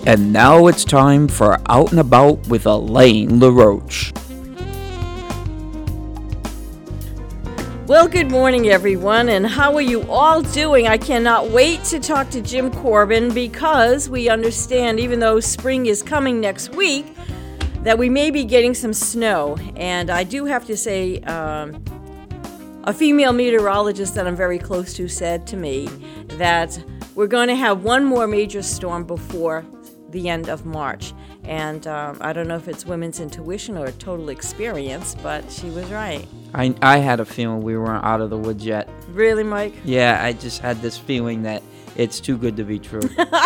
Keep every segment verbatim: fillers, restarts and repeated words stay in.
And now it's time for Out and About with Elaine LaRoche. Well, good morning, everyone, and how are you all doing? I cannot wait to talk to Jim Corbin because we understand, even though spring is coming next week, that we may be getting some snow. And I do have to say, um, a female meteorologist that I'm very close to said to me that we're going to have one more major storm before the end of March. And um, I don't know if it's women's intuition or total experience, but she was right. I, I had a feeling we weren't out of the woods yet. Really, Mike? Yeah, I just had this feeling that it's too good to be true.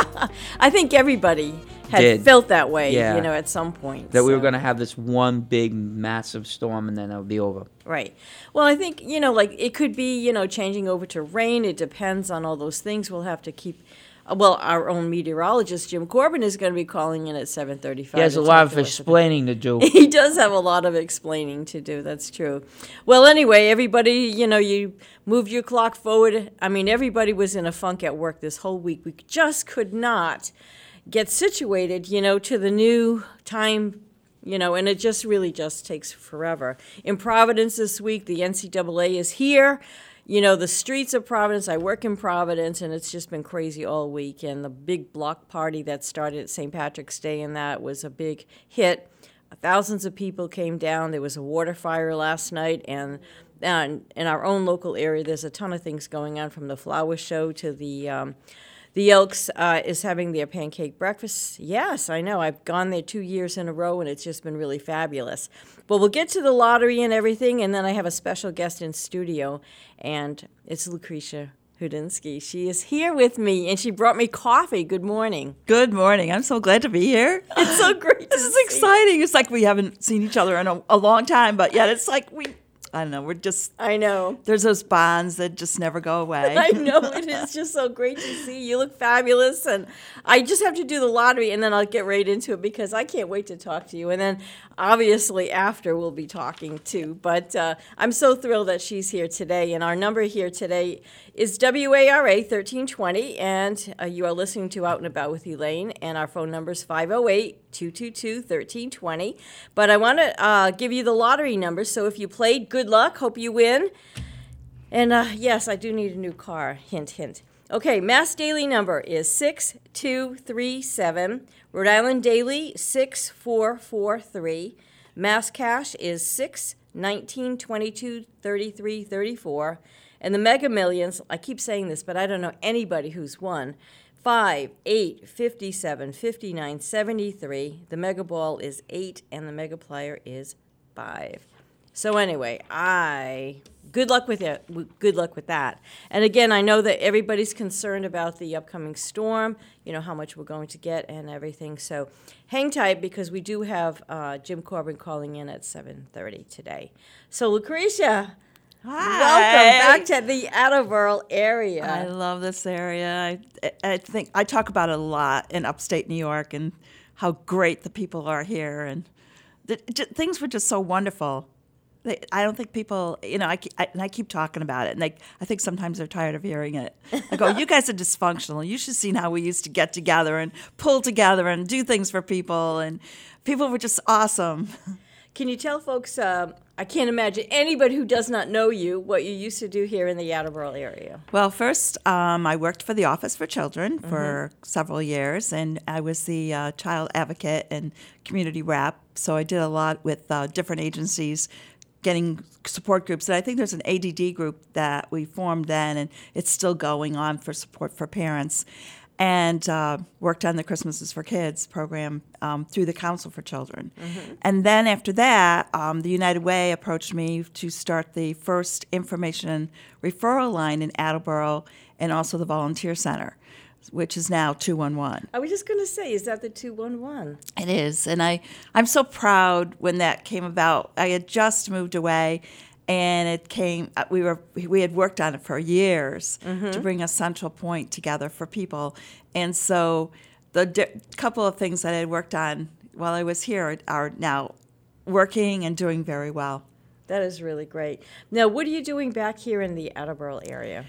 I think everybody had Did. felt that way, Yeah. you know, at some point. That we were so. going to have this one big, massive storm, and then it'll be over. Right. Well, I think, you know, like it could be, you know, changing over to rain. It depends on all those things. We'll have to keep, well, our own meteorologist, Jim Corbin, is going to be calling in at seven thirty-five. He has a lot of explaining to do. He does have a lot of explaining to do. That's true. Well, anyway, everybody, you know, you moved your clock forward. I mean, everybody was in a funk at work this whole week. We just could not get situated, you know, to the new time, you know, and it just really just takes forever. In Providence this week, the N C double A is here. You know, the streets of Providence, I work in Providence, and it's just been crazy all week. And the big block party that started at Saint Patrick's Day and that was a big hit. Thousands of people came down. There was a water fire last night. And, and in our own local area, there's a ton of things going on, from the flower show to the... Um, The Elks uh, is having their pancake breakfast. Yes, I know. I've gone there two years in a row, and it's just been really fabulous. But we'll get to the lottery and everything, and then I have a special guest in studio, and it's Lucretia Hudinsky. She is here with me, and she brought me coffee. Good morning. Good morning. I'm so glad to be here. It's so great. This is exciting. It's like we haven't seen each other in a, a long time, but yet it's like we... I don't know, we're just... I know. There's those bonds that just never go away. I know, it is just so great to see. You look fabulous, and I just have to do the lottery, and then I'll get right into it because I can't wait to talk to you. And then, obviously, after we'll be talking, too. But uh, I'm so thrilled that she's here today, and our number here today is W A R A thirteen twenty, and uh, you are listening to Out and About with Elaine, and our phone number is five oh eight, two two two, one three two zero. But I want to uh, give you the lottery number, so if you played, good luck. Hope you win. And uh, yes, I do need a new car. Hint, hint. Okay, Mass Daily number is six two three seven. Rhode Island Daily, six four four three. Mass Cash is six nineteen twenty-two thirty-three thirty-four. And the Mega Millions, I keep saying this, but I don't know anybody who's won. five, eight, fifty-seven, fifty-nine, seventy-three. The Mega Ball is eight, and the Mega Plier is five. So anyway, I good luck with it. Good luck with that. And again, I know that everybody's concerned about the upcoming storm, you know, how much we're going to get and everything. So hang tight, because we do have uh, Jim Corbin calling in at seven thirty today. So Lucretia, Hi. welcome back to the Attleboro area. I love this area. I, I think I talk about it a lot in upstate New York and how great the people are here. And the, j- things were just so wonderful. They, I don't think people, you know, I, I, and I keep talking about it, and they, I think sometimes they're tired of hearing it. I go, you guys are dysfunctional. You should have seen how we used to get together and pull together and do things for people, and people were just awesome. Can you tell folks, uh, I can't imagine anybody who does not know you, what you used to do here in the Attleboro area? Well, first, um, I worked for the Office for Children for mm-hmm. several years, and I was the uh, child advocate and community rep, so I did a lot with uh, different agencies, getting support groups. And I think there's an A D D group that we formed then, and it's still going on for support for parents. And uh, worked on the Christmases for Kids program um, through the Council for Children. Mm-hmm. And then after that, um, the United Way approached me to start the first information referral line in Attleboro, and also the Volunteer Center, which is now two one one. I was just going to say, is that the two one one? It is, and I, I'm so proud when that came about. I had just moved away, and it came, we were we had worked on it for years mm-hmm. to bring a central point together for people. And so the di- couple of things that I had worked on while I was here are now working and doing very well. That is really great. Now, what are you doing back here in the Attleboro area?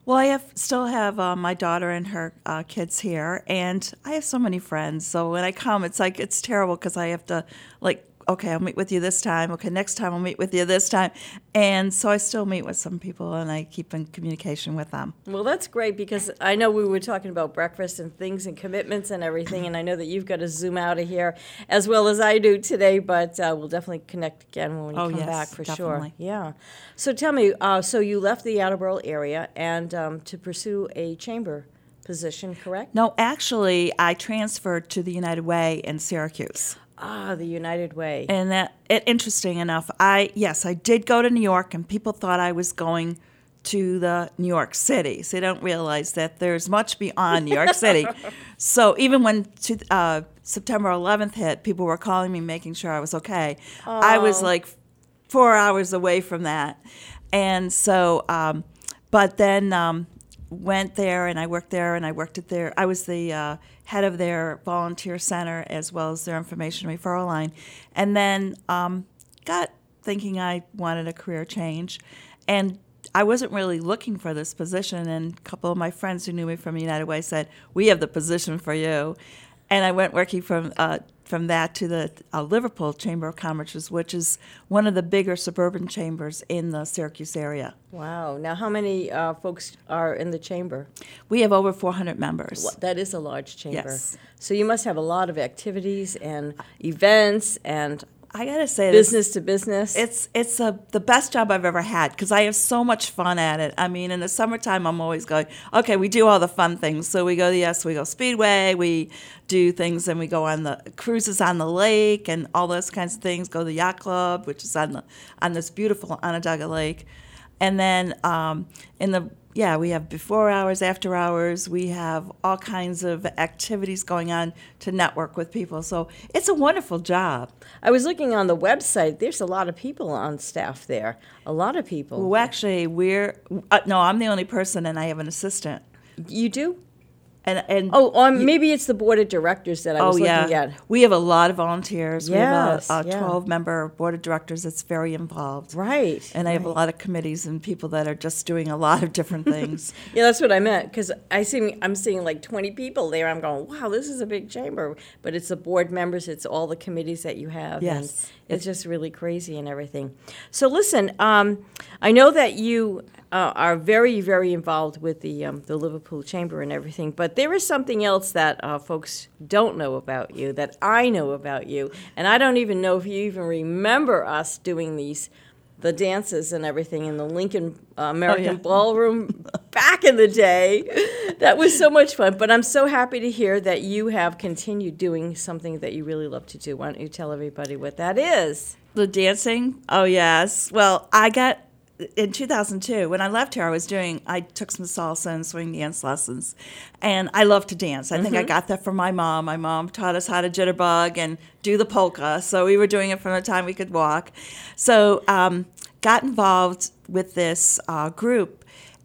Well, I have still have uh, my daughter and her uh, kids here, and I have so many friends. So when I come, it's like it's terrible because I have to, like, okay, I'll meet with you this time. Okay, next time I'll meet with you this time. And so I still meet with some people, and I keep in communication with them. Well, that's great because I know we were talking about breakfast and things and commitments and everything, and I know that you've got to zoom out of here as well as I do today, but uh, we'll definitely connect again when you Oh, come yes, back for definitely. sure. Yeah. So tell me, uh, so you left the Attleboro area and um, to pursue a chamber position, correct? No, actually, I transferred to the United Way in Syracuse. Ah, the United Way. And that, it, interesting enough, I yes, I did go to New York, and people thought I was going to the New York City. So they don't realize that there's much beyond New York City. So even when to, uh, September eleventh hit, people were calling me, making sure I was okay. I was like four hours away from that, and so, um, but then um, went there, and I worked there, and I worked at their. I was the uh, head of their volunteer center as well as their information referral line, and then um, got thinking I wanted a career change, and I wasn't really looking for this position, and a couple of my friends who knew me from United Way said, "We have the position for you," and I went working from uh, from that to the uh, Liverpool Chamber of Commerce, which is one of the bigger suburban chambers in the Syracuse area. Wow. Now, how many uh, folks are in the chamber? We have over four hundred members. Well, that is a large chamber. Yes. So you must have a lot of activities and events and I gotta say, this, business to business. it's it's a, the best job I've ever had because I have so much fun at it. I mean, in the summertime, I'm always going, okay, we do all the fun things. So we go to, yes, we go Speedway, we do things, and we go on the cruises on the lake and all those kinds of things, go to the yacht club, which is on the on this beautiful Onondaga Lake. And then um, in the, yeah, we have before hours, after hours. We have all kinds of activities going on to network with people. So it's a wonderful job. I was looking on the website. There's a lot of people on staff there. A lot of people. Well, actually, we're, uh, no, I'm the only person, and I have an assistant. You do? And, and Oh, um, maybe it's the board of directors that I Oh, was yeah. looking at. We have a lot of volunteers. Yes, we have a, a yeah. twelve-member board of directors that's very involved. Right. And I have a right. lot of committees and people that are just doing a lot of different things. Yeah, that's what I meant, because I see, I'm seeing like twenty people there. I'm going, wow, this is a big chamber. But it's the board members, it's all the committees that you have. Yes. And it's just really crazy and everything. So listen, um, I know that you uh, are very, very involved with the, um, the Liverpool Chamber and everything, but there is something else that uh, folks don't know about you, that I know about you. And I don't even know if you even remember us doing these the dances and everything in the Lincoln uh, American Oh, yeah. Ballroom back in the day. That was so much fun. But I'm so happy to hear that you have continued doing something that you really love to do. Why don't you tell everybody what that is? The dancing? Oh, yes. Well, I got, in two thousand two, when I left here, I was doing, I took some salsa and swing dance lessons. And I love to dance. I think I got that from my mom. My mom taught us how to jitterbug and do the polka. So we were doing it from the time we could walk. So um, got involved with this uh, group.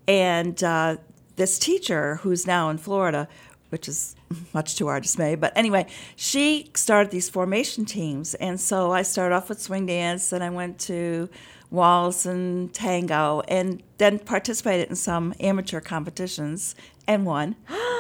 And uh, this teacher, who's now in Florida, which is much to our dismay. But anyway, she started these formation teams. And so I started off with swing dance, and I went to waltz and tango, and then participated in some amateur competitions and won.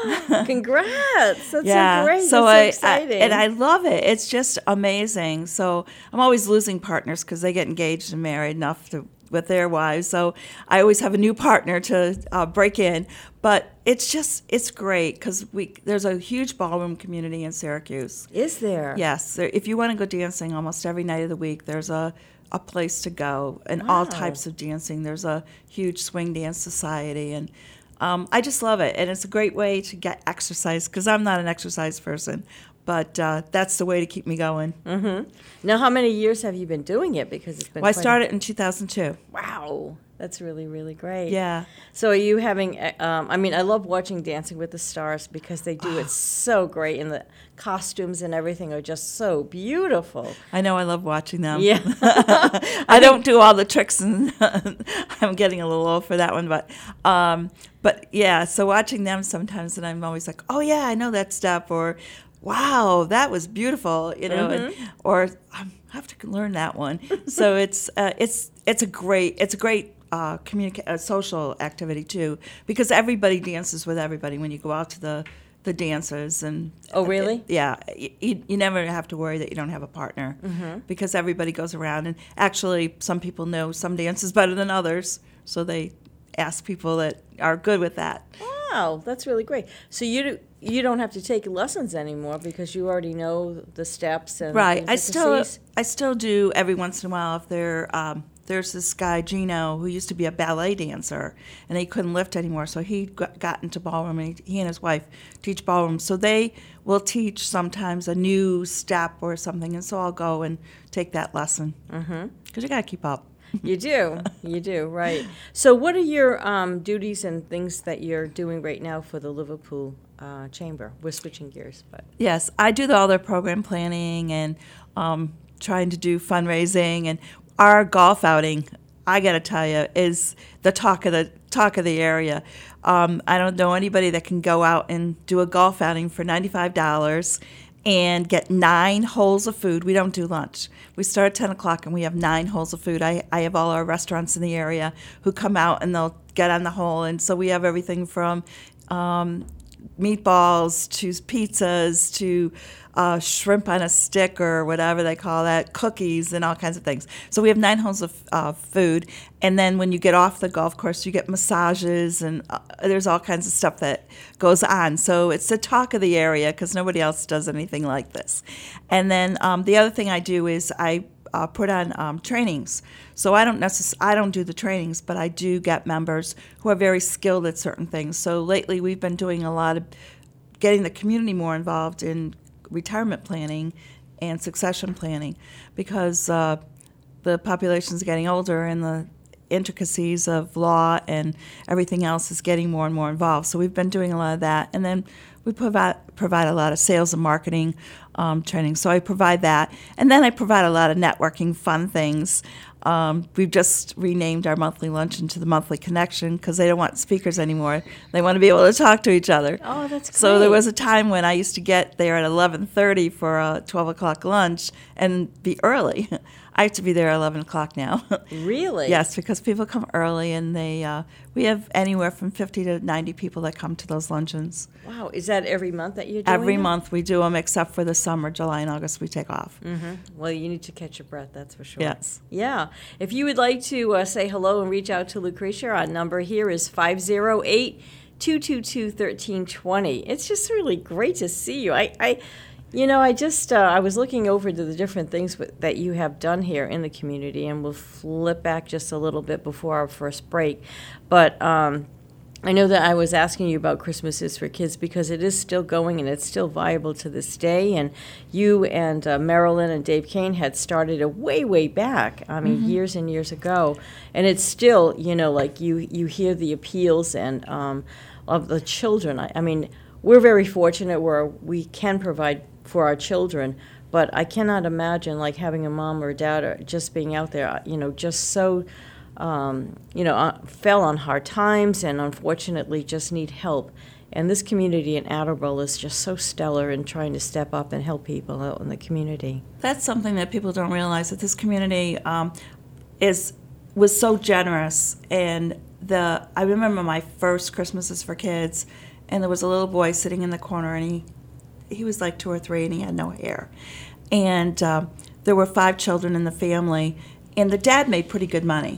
Congrats! That's yeah, so great. so That's I, so exciting. I and I love it. It's just amazing. So I'm always losing partners because they get engaged and married enough to with their wives. So I always have a new partner to uh, break in. But it's just it's great because we there's a huge ballroom community in Syracuse. Is there? Yes, there, if you want to go dancing almost every night of the week, there's a, a place to go, and all Wow. types of dancing. There's a huge swing dance society, and um, I just love it. And it's a great way to get exercise because I'm not an exercise person, but uh, that's the way to keep me going. Mm-hmm. Now, how many years have you been doing it? Because it's been. Well, I quite a- started in two thousand two. Wow, that's really, really great. Yeah. So are you having, uh, um, I mean, I love watching Dancing with the Stars because they do it so great, and the costumes and everything are just so beautiful. I know I love watching them. Yeah. I don't do all the tricks, and I'm getting a little old for that one. But, um, but yeah, so watching them sometimes, and I'm always like, oh yeah, I know that step, or wow, that was beautiful, you know, and, or I have to learn that one. So it's uh, it's it's a great it's a great uh, communica- a social activity too, because everybody dances with everybody when you go out to the the dances. And Oh, really? yeah, you, you never have to worry that you don't have a partner, Mm-hmm. because everybody goes around. And actually, some people know some dances better than others, so they ask people that are good with that. Wow, that's really great. So you do, you don't have to take lessons anymore because you already know the steps and Right. the I still intricacies? I still do every once in a while. If there um, there's this guy Gino who used to be a ballet dancer, and he couldn't lift anymore, so he got, got into ballroom. And he, he and his wife teach ballroom, so they will teach sometimes a new step or something, and so I'll go and take that lesson because mm-hmm. you got to keep up. You do, you do, right. So what are your um, duties and things that you're doing right now for the Liverpool uh, Chamber? We're switching gears, but. Yes, I do the, all their program planning and um, trying to do fundraising, and our golf outing, I got to tell you, is the talk of the talk of the area. Um, I don't know anybody that can go out and do a golf outing for ninety-five dollars and get nine holes of food. We don't do lunch. We start at ten o'clock and we have nine holes of food. I, I have all our restaurants in the area who come out and they'll get on the hole. And so we have everything from um, meatballs to pizzas to uh, shrimp on a stick or whatever they call that, cookies and all kinds of things. So we have nine holes of uh, food. And then when you get off the golf course, you get massages and uh, there's all kinds of stuff that goes on. So it's the talk of the area because nobody else does anything like this. And then um, the other thing I do is I uh, put on um, trainings. So I don't necess- I don't do the trainings, but I do get members who are very skilled at certain things. So lately we've been doing a lot of getting the community more involved in retirement planning and succession planning because uh, the population is getting older and the intricacies of law and everything else is getting more and more involved. So we've been doing a lot of that. And then we provide provide a lot of sales and marketing um, training. So I provide that. And then I provide a lot of networking fun things. Um, we've just renamed our monthly luncheon to the Monthly Connection because they don't want speakers anymore. They want to be able to talk to each other. Oh, that's great. So there was a time when I used to get there at eleven thirty for a twelve o'clock lunch and be early. I have to be there at eleven o'clock now. Really? Yes, because people come early and they uh, we have anywhere from fifty to ninety people that come to those luncheons. Wow, is that every month that you're doing Every them? month we do them except for the summer, July and August we take off. Mm-hmm. Well, you need to catch your breath, that's for sure. Yes. Yeah. If you would like to uh, say hello and reach out to Lucretia, our number here is five oh eight, two two two, one three two zero. It's just really great to see you. I, I you know, I just, uh, I was looking over to the different things w- that you have done here in the community, and we'll flip back just a little bit before our first break. But, um, I know that I was asking you about Christmas is for Kids because it is still going and it's still viable to this day. And you and uh, Marilyn and Dave Kane had started it way, way back. I mean, mm-hmm. years and years ago. And it's still, you know, like you, you hear the appeals and um, of the children. I, I mean, we're very fortunate where we can provide for our children. But I cannot imagine like having a mom or a dad or just being out there, you know, just so... Um, you know, uh, fell on hard times and unfortunately just need help. And this community in Attleboro is just so stellar in trying to step up and help people out in the community. That's something that people don't realize, that this community um, is was so generous. And the I remember my first Christmases for Kids, and there was a little boy sitting in the corner, and he he was like two or three, and he had no hair. And uh, there were five children in the family, and the dad made pretty good money.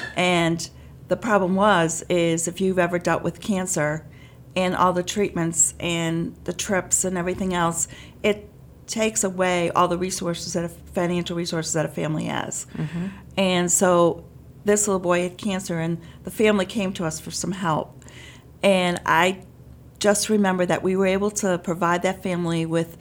And the problem was, is if you've ever dealt with cancer and all the treatments and the trips and everything else, it takes away all the resources that a financial resources that a family has. Mm-hmm. And so this little boy had cancer, and the family came to us for some help. And I just remember that we were able to provide that family with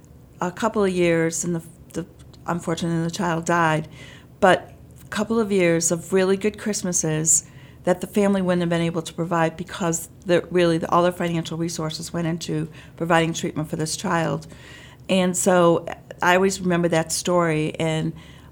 a couple of years, and the, the unfortunately the child died, but couple of years of really good Christmases that the family wouldn't have been able to provide because the, really the, all their financial resources went into providing treatment for this child. And so I always remember that story, and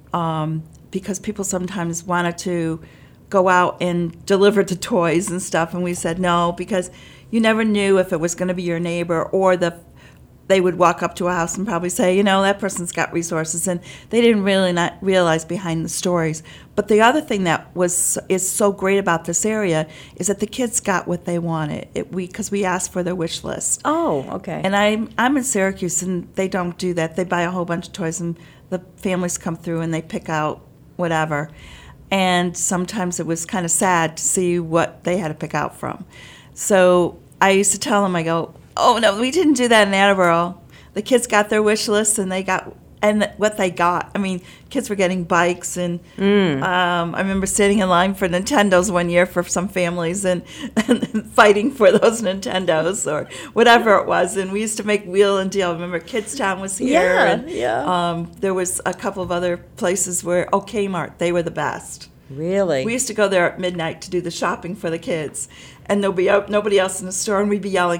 um, because people sometimes wanted to go out and deliver the toys and stuff, and we said no, because you never knew if it was going to be your neighbor or the they would walk up to a house and probably say, you know, that person's got resources, and they didn't really not realize behind the stories. But the other thing that was is so great about this area is that the kids got what they wanted. It, we because we asked for their wish list. Oh, okay. And I'm I'm in Syracuse, and they don't do that. They buy a whole bunch of toys, and the families come through and they pick out whatever. And sometimes it was kind of sad to see what they had to pick out from. So I used to tell them, I go, oh, no, we didn't do that in Attleboro. The kids got their wish list, and they got and what they got. I mean, kids were getting bikes, and mm. um, I remember sitting in line for Nintendos one year for some families and, and fighting for those Nintendos or whatever it was. And we used to make wheel and deal. I remember Kidstown was here. Yeah, and, yeah. Um, there was a couple of other places where, oh, Kmart, they were the best. Really? We used to go there at midnight to do the shopping for the kids, and there'll be nobody else in the store, and we'd be yelling,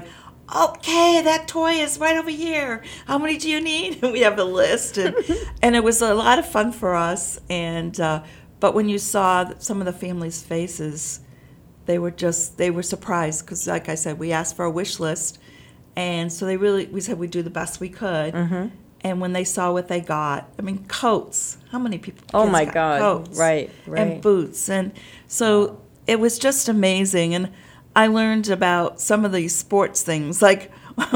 okay, that toy is right over here. How many do you need? And we have a list, and and it was a lot of fun for us. And uh, but when you saw some of the families' faces, they were just they were surprised because, like I said, we asked for a wish list, and so they really we said we'd do the best we could. Mm-hmm. And when they saw what they got, I mean, coats. How many people? Oh my got God! Coats Right, right. And boots, and so it was just amazing. And I learned about some of these sports things, like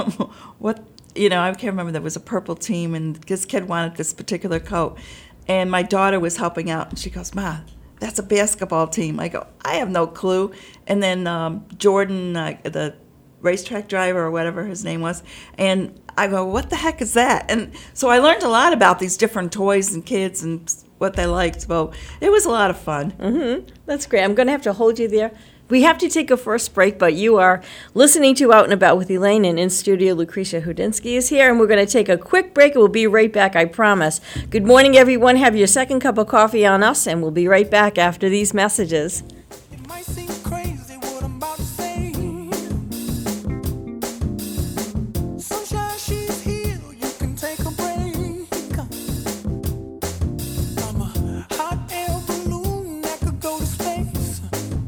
what you know. I can't remember. There was a purple team, and this kid wanted this particular coat, and my daughter was helping out, and she goes, "Ma, that's a basketball team." I go, "I have no clue." And then um, Jordan, uh, the racetrack driver or whatever his name was, and I go, what the heck is that? And so I learned a lot about these different toys and kids and what they liked. So it was a lot of fun. Mm-hmm. That's great. I'm going to have to hold you there. We have to take a first break, but you are listening to Out and About with Elaine, and in studio, Lucretia Hudinsky is here, and we're going to take a quick break. We'll be right back, I promise. Good morning, everyone. Have your second cup of coffee on us, and we'll be right back after these messages. It might seem crazy what I'm about to say. Sunshine, she's here, you can take a break. I'm a hot air balloon that could go to space.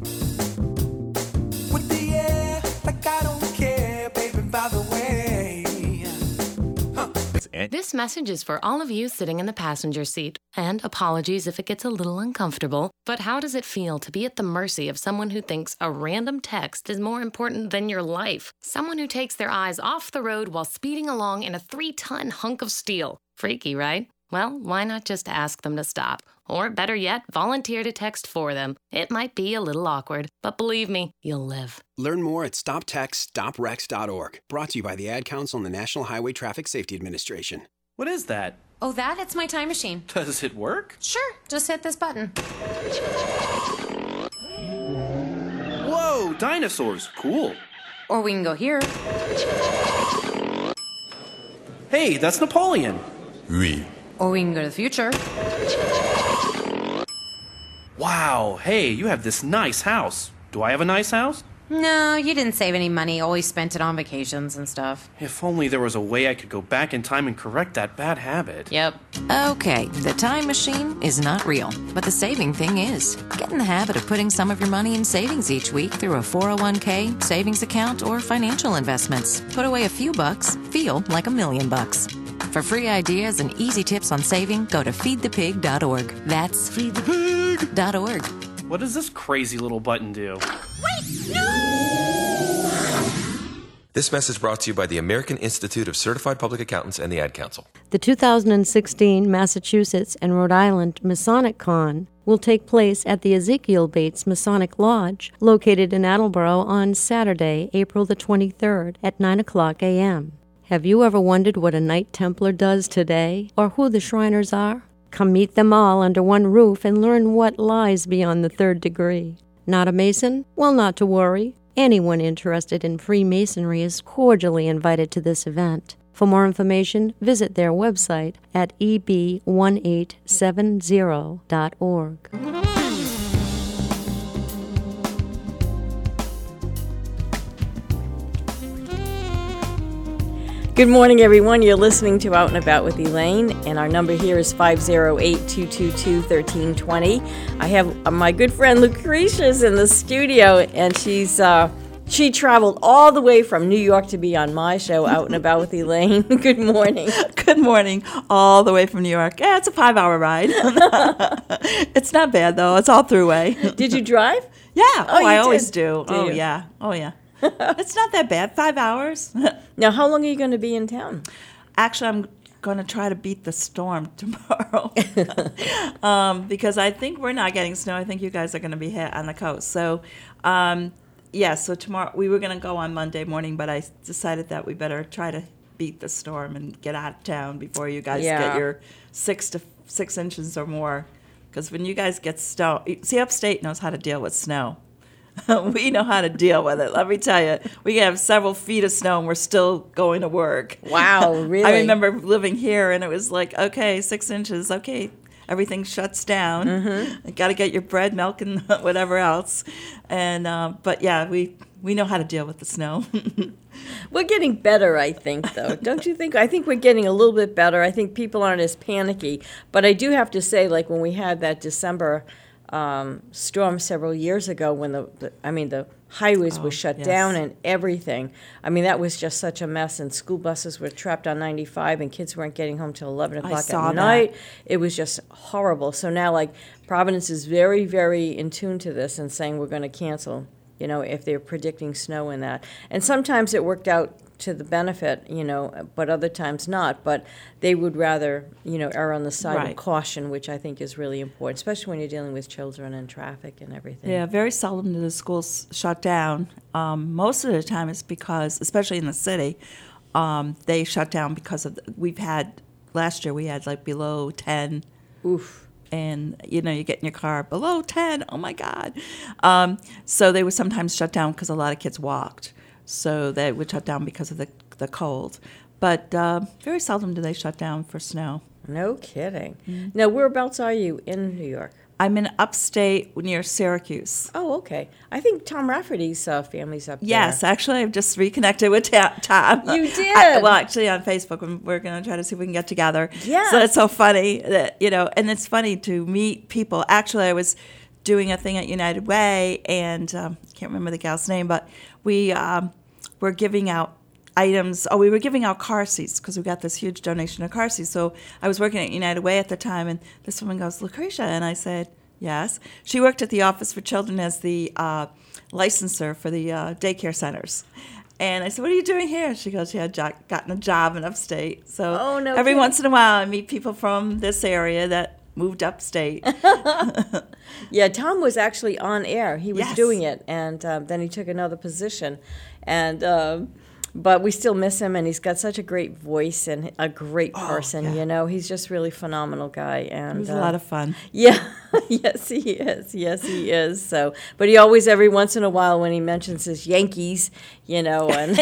With the air, like I don't care, baby, by the way. Huh. This message is for all of you sitting in the passenger seat. And apologies if it gets a little uncomfortable, but how does it feel to be at the mercy of someone who thinks a random text is more important than your life? Someone who takes their eyes off the road while speeding along in a three-ton hunk of steel. Freaky, right? Well, why not just ask them to stop? Or better yet, volunteer to text for them. It might be a little awkward, but believe me, you'll live. Learn more at stop text stop wrecks dot org. Brought to you by the Ad Council and the National Highway Traffic Safety Administration. What is that? Oh, that? It's my time machine. Does it work? Sure, just hit this button. Whoa, dinosaurs. Cool. Or we can go here. Hey, that's Napoleon. Oui. Or we can go to the future. Wow, hey, you have this nice house. Do I have a nice house? No, you didn't save any money, always spent it on vacations and stuff. If only there was a way I could go back in time and correct that bad habit. Yep. Okay, the time machine is not real, but the saving thing is. Get in the habit of putting some of your money in savings each week through a four oh one k, savings account, or financial investments. Put away a few bucks, feel like a million bucks. For free ideas and easy tips on saving, go to feed the pig dot org. That's feed the pig dot org. What does this crazy little button do? Wait, no! This message brought to you by the American Institute of Certified Public Accountants and the Ad Council. The two thousand sixteen Massachusetts and Rhode Island Masonic Con will take place at the Ezekiel Bates Masonic Lodge, located in Attleboro, on Saturday, April the twenty-third at nine o'clock a.m. Have you ever wondered what a Knight Templar does today, or who the Shriners are? Come meet them all under one roof and learn what lies beyond the third degree. Not a Mason? Well, not to worry. Anyone interested in Freemasonry is cordially invited to this event. For more information, visit their website at e b one eight seven zero dot org. Good morning, everyone. You're listening to Out and About with Elaine, and our number here is five oh eight, two two two, one three two zero. I have uh, my good friend Lucretia's in the studio, and she's uh, She traveled all the way from New York to be on my show, Out and About with Elaine. Good morning. Good morning, all the way from New York. Yeah, it's a five-hour ride. It's not bad, though. It's all throughway. Did you drive? Yeah. Oh, Oh, you I did? always do. Do oh, you? yeah. Oh, yeah. It's not that bad. Five hours. Now, how long are you going to be in town? Actually, I'm going to try to beat the storm tomorrow um, because I think we're not getting snow. I think you guys are going to be hit on the coast. So, um, yeah, so tomorrow we were going to go on Monday morning, but I decided that we better try to beat the storm and get out of town before you guys Yeah. get your six to six inches or more. Because when you guys get snow, see, upstate knows how to deal with snow. We know how to deal with it. Let me tell you, we have several feet of snow and we're still going to work. Wow, really? I remember living here and it was like, okay, six inches, okay, everything shuts down. Mm-hmm. Got to get your bread, milk, and whatever else. And uh, but yeah, we we know how to deal with the snow. We're getting better, I think, though. Don't you think? I think we're getting a little bit better. I think people aren't as panicky. But I do have to say, like when we had that December um, storm several years ago, when the, the I mean, the highways Oh, were shut yes. down and everything. I mean, that was just such a mess. And school buses were trapped on ninety-five, and kids weren't getting home till eleven o'clock saw at that. night. It was just horrible. So now, like, Providence is very, very in tune to this and saying we're going to cancel, you know, if they're predicting snow in that. And sometimes it worked out to the benefit, you know, but other times not. But they would rather, you know, err on the side Right. of caution, which I think is really important, especially when you're dealing with children and traffic and everything. Yeah, very seldom do the schools shut down. Um, most of the time it's because, especially in the city, um, they shut down because of, the, we've had, last year we had like below ten. Oof. And, you know, you get in your car, below ten, oh my God. Um, so they would sometimes shut down because a lot of kids walked. So they would shut down because of the, the cold. But uh, very seldom do they shut down for snow. No kidding. Now, whereabouts are you in New York? I'm in upstate near Syracuse. Oh, okay. I think Tom Rafferty's uh, family's up there. Yes, actually, I've just reconnected with Ta- Tom. You did? I, well, actually, on Facebook, and we're going to try to see if we can get together. Yeah. So it's so funny that, you know, and it's funny to meet people. Actually, I was doing a thing at United Way, and um, I can't remember the gal's name, but we um, were giving out items. Oh, we were giving out car seats because we got this huge donation of car seats. So I was working at United Way at the time, and this woman goes, Lucretia, and I said, yes. She worked at the Office for Children as the uh, licensor for the uh, daycare centers. And I said, what are you doing here? She goes, she had jo- gotten a job in upstate. So Oh, no every kidding. once in a while I meet people from this area that moved upstate. Yeah, Tom was actually on air. He was Yes. doing it, and um, then he took another position. And um, but we still miss him, and he's got such a great voice and a great person. yeah. You know, he's just really phenomenal guy. And It was a uh, lot of fun. Yeah, yes, he is. Yes, he is. So, but he always, every once in a while, when he mentions his Yankees, you know, and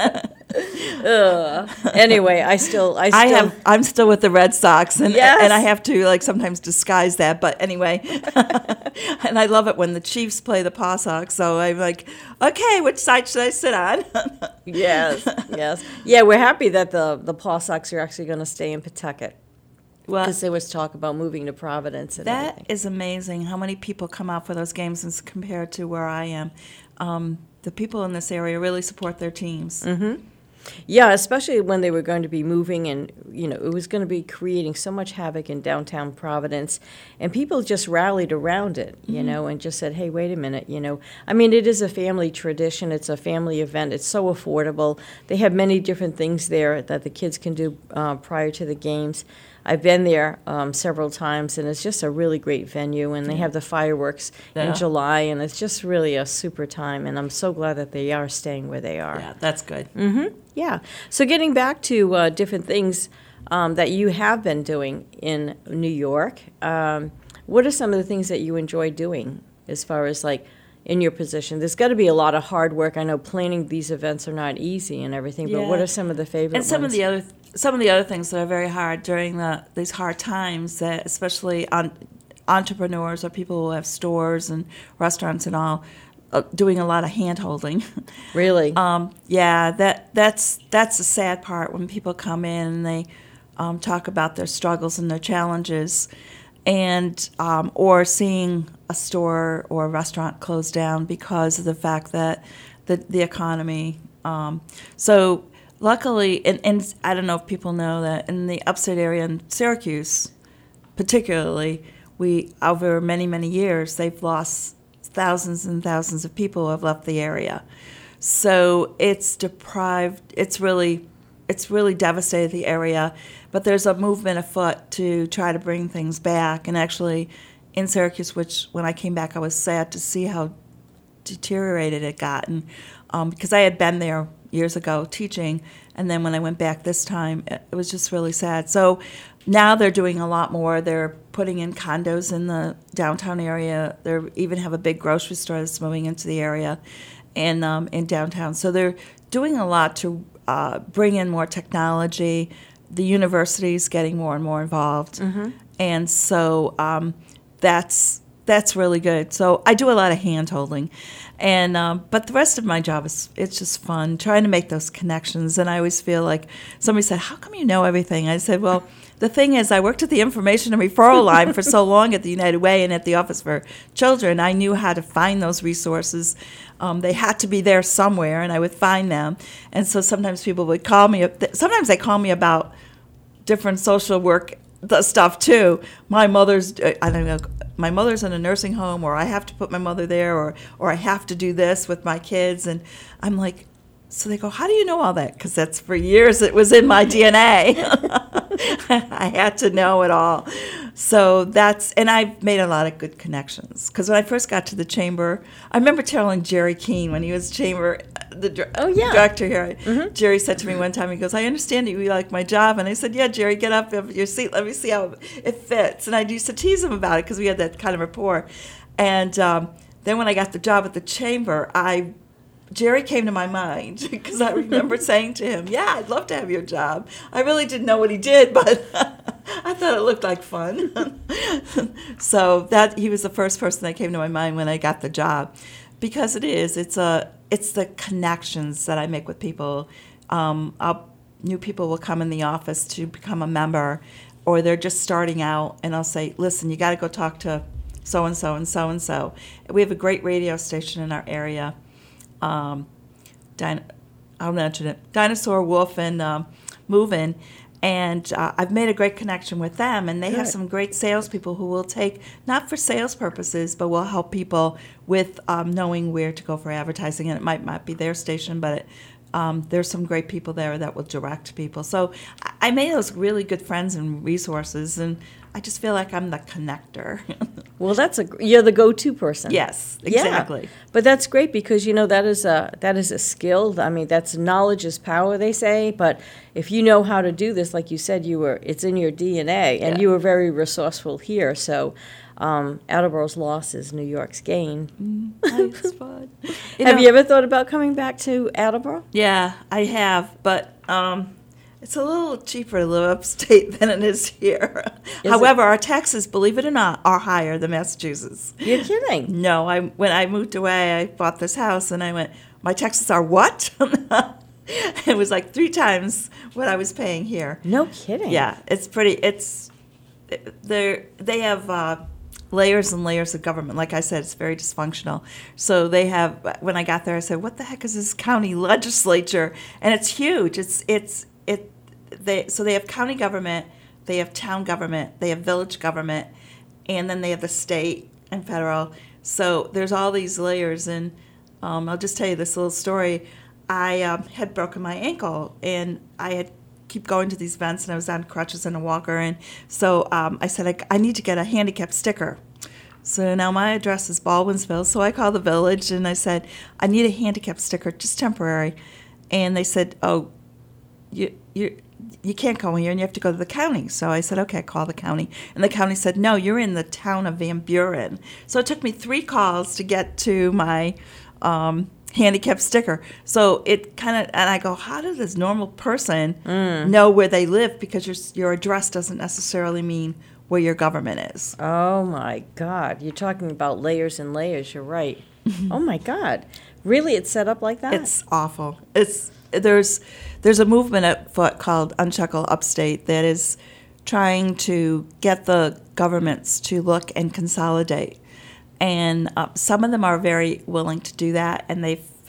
uh, anyway, I still, I still, I have. I'm still with the Red Sox, and Yes. and I have to like sometimes disguise that. But anyway, and I love it when the Chiefs play the Paw Sox. So I'm like, okay, which side should I sit on? yes, yes, yeah. We're happy that the the Paw Sox are actually going to stay in Pawtucket. Well, Because there was talk about moving to Providence and that everything. is amazing. How many people come out for those games as compared to where I am? Um, the people in this area really support their teams. Mm-hmm. Yeah, especially when they were going to be moving, and you know it was going to be creating so much havoc in downtown Providence, and people just rallied around it, you Mhm. know, and just said, "Hey, wait a minute, you know, I mean, it is a family tradition. It's a family event. It's so affordable. They have many different things there that the kids can do uh, prior to the games." I've been there um, several times, and it's just a really great venue, and they have the fireworks Yeah. in July, and it's just really a super time, and I'm so glad that they are staying where they are. Yeah, that's good. Mm-hmm. Yeah. So getting back to uh, different things um, that you have been doing in New York, um, what are some of the things that you enjoy doing as far as like in your position? There's got to be a lot of hard work. I know planning these events are not easy and everything, but what Yeah. are some of the favorite And some ones? of the other some of the other things that are very hard during the these hard times, that especially on entrepreneurs or people who have stores and restaurants and all, uh, doing a lot of hand holding. Really? um, yeah, that that's that's the sad part when people come in and they um, talk about their struggles and their challenges, and um, or seeing a store or a restaurant close down because of the fact that the the economy. Um, so luckily, and, and I don't know if people know that in the upstate area in Syracuse, particularly, we over many many years they've lost thousands and thousands of people who have left the area. So it's deprived. It's really, it's really devastated the area. But there's a movement afoot to try to bring things back. And actually, in Syracuse, which when I came back, I was sad to see how deteriorated it gotten, um, because I had been there years ago teaching, and then when I went back this time, it, it was just really sad. So now they're doing a lot more. They're putting in condos in the downtown area. They even have a big grocery store that's moving into the area. In, um, in downtown. So they're doing a lot to uh, bring in more technology. The university's getting more and more involved. Mm-hmm. And so um, that's that's really good. So I do a lot of hand-holding. And, um, but the rest of my job is, it's just fun, trying to make those connections. And I always feel like somebody said, how come you know everything? I said, well, the thing is, I worked at the information and referral line for so long at the United Way and at the Office for Children. I knew how to find those resources. Um, they had to be there somewhere, and I would find them. And so sometimes people would call me. Sometimes they call me about different social work stuff too. My mother's, I don't know, my mother's in a nursing home, or I have to put my mother there, or or I have to do this with my kids. And I'm like, so they go, how do you know all that? Because that's for years it was in my D N A. I had to know it all. So that's, and I've made a lot of good connections. Because when I first got to the chamber, I remember telling Jerry Keene when he was chamber, the oh, yeah. director here, Mm-hmm. Jerry said to me one time, he goes, I understand that you like my job. And I said, yeah, Jerry, get up off your seat. Let me see how it fits. And I used to tease him about it because we had that kind of rapport. And um, then when I got the job at the chamber, I Jerry came to my mind because I remember saying to him, yeah, I'd love to have your job. I really didn't know what he did, but I thought it looked like fun. So that he was the first person that came to my mind when I got the job, because it is. It's a it's the connections that I make with people. Um, I'll, new people will come in the office to become a member, or they're just starting out, and I'll say, listen, you got to go talk to so-and-so and so-and-so. We have a great radio station in our area. Um, din- I'll mention it, Dinosaur Wolf and um, Movin', and uh, I've made a great connection with them, and they Good. have some great salespeople who will take, not for sales purposes, but will help people with um, knowing where to go for advertising, and it might not be their station, but it, um, there's some great people there that will direct people. So I, I made those really good friends and resources, and I just feel like I'm the connector. Well, that's a you're the go-to person. Yes, Yeah. exactly. But that's great because you know that is a that is a skill. I mean, that's knowledge is power, they say. But if you know how to do this, like you said, you were it's in your D N A, and Yeah. you were very resourceful here. So, um, Attleboro's loss is New York's gain. Mm, that's fun. You Have know- you ever thought about coming back to Attleboro? Yeah, I have, but um, it's a little cheaper to live upstate than it is here. Is However, our taxes, believe it or not, are higher than Massachusetts. You're kidding. No, I when I moved away, I bought this house, and I went, my taxes are what? It was like three times what I was paying here. No kidding. Yeah, it's pretty. It's they they have uh, layers and layers of government. Like I said, it's very dysfunctional. So they have. When I got there, I said, "What the heck is this county legislature?" And it's huge. It's it's it. They so they have county government, they have town government, they have village government, and then they have the state and federal. So there's all these layers, and um, I'll just tell you this little story. I um, had broken my ankle, and I had keep going to these events, and I was on crutches and a walker, and so um, I said, I, I need to get a handicap sticker. So now my address is Baldwinsville, so I called the village, and I said, I need a handicap sticker, just temporary. And they said, oh, you you you can't go here, and you have to go to the county. So I said, okay, call the county. And the county said, no, you're in the town of Van Buren. So it took me three calls to get to my um, handicap sticker. So it kind of, and I go, how does this normal person Mm. know where they live? Because your your address doesn't necessarily mean where your government is. Oh my God! You're talking about layers and layers. You're right. Oh my God! Really, it's set up like that? It's awful. It's there's there's a movement afoot called Unshuckle Upstate that is trying to get the governments to look and consolidate, and uh, some of them are very willing to do that, and they've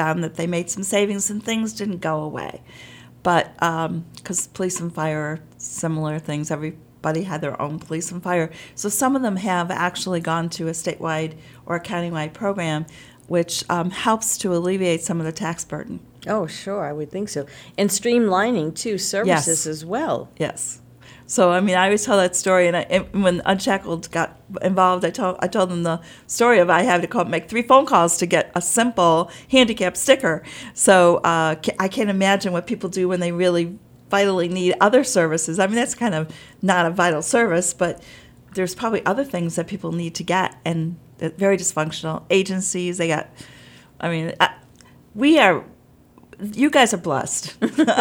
found that they made some savings and things didn't go away. But because um, police and fire are similar things, everybody had their own police and fire. So some of them have actually gone to a statewide or a countywide program, which um, helps to alleviate some of the tax burden. Oh, sure, I would think so. And streamlining, too, services Yes. as well. Yes. So, I mean, I always tell that story, and, I, and when Unshackled got involved, I told I told them the story of I had to call, make three phone calls to get a simple handicap sticker. So uh, ca- I can't imagine what people do when they really vitally need other services. I mean, that's kind of not a vital service, but there's probably other things that people need to get, and they're very dysfunctional. Agencies, they got, I mean, I, we are, you guys are blessed.